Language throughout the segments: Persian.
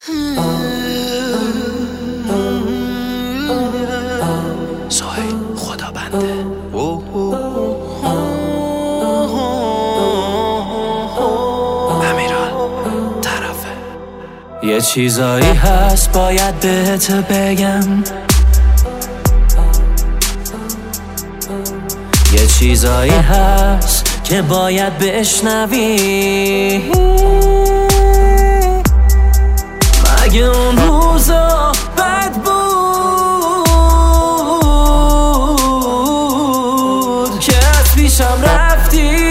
سهیل خدا بنده امیران طرفه. یه چیزایی هست باید بهت بگم، یه چیزایی هست که باید بشنوی. مگه اون روزا بد بود که از پیشم رفتی؟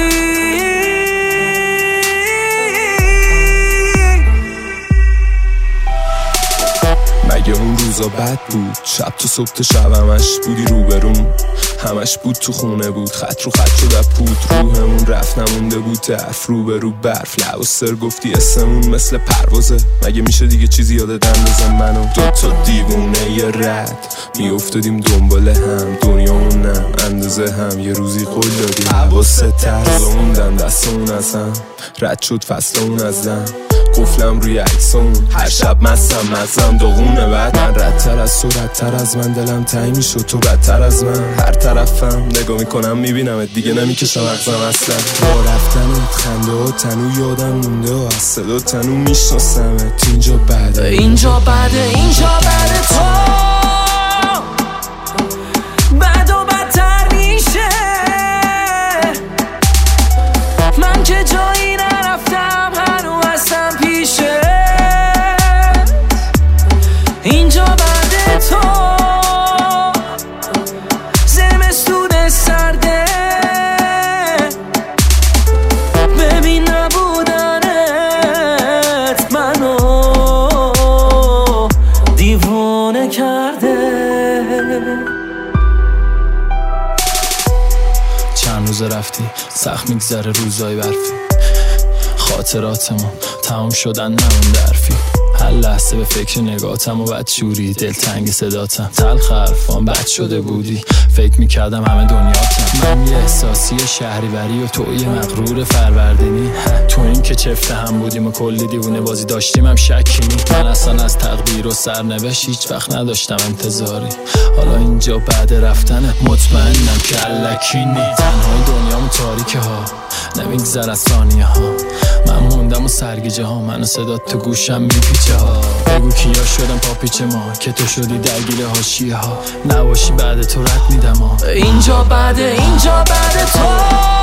مگه اون روزا بد بود؟ شب تو صبح تا شب همش بودی روبروم، همش بود تو خونه بود، خط رو خط شده پود، روحمون رفت نمونده بود طرف روبرو برف، لب و سر گفتی اسمون مثل پروازه. مگه میشه دیگه چیزی یادت اندازه منو دوتا دیوونه یه رد میافتادیم دنبال هم، دنیامونم اندازه هم، یه روزی قول دادیم حواست ترس موندن دستمون از هم، رد شد فصلمون از دم، قفلم روی عکسمون، هر شب مزم داغونه. بعد من ردتر از تو ردتر از من، دلم تنگ میشد تو بدتر از من، هر طرفم نگاه میکنم میبینم دیگه نمیکشم مغزم اصلا. با رفتنت خنده و تنو یادم مونده و از صدا تنو میشناسمت. اینجا بعده اینجا بعده اینجا بعده تو بد و بدتر میشه. من که جایی نرفتم هنو هستم پیشه. اینجا بعده تو زمستون سرده، ببین نبودنت منو دیوانه کرده. چند روز رفتی سخت میگذره روزای برفی، خاطراتمون تمام شدن نمونده حرفی، هر لحظه به فکر نگاتم و بدشوری، دلتنگ صداتم، تلخ حرفام بد شده بودی، فکر میکردم همه دنیاتم. من یه احساسی شهریوری و تو یه مغرور فروردینی، تو این که چفته هم بودیم و کلی دیوونه بازی داشتیم هم شکی نی. من اصلا از تقدیر و سرنوشت هیچ وقت نداشتم انتظاری، حالا اینجا بعد رفتنت مطمئنم که الکی نی. تنهای دنیامو تاریکه ها نمیگذر از ثانیه ها، من موندم و سرگیجه ها، من و صدات تو گوشم میپیچه ها. بگو کیا شدم پاپیچ ما که تو شدی درگیر حاشیه ها، نباشی بعد تو رد میدم ها. اینجا بعده اینجا بعده تو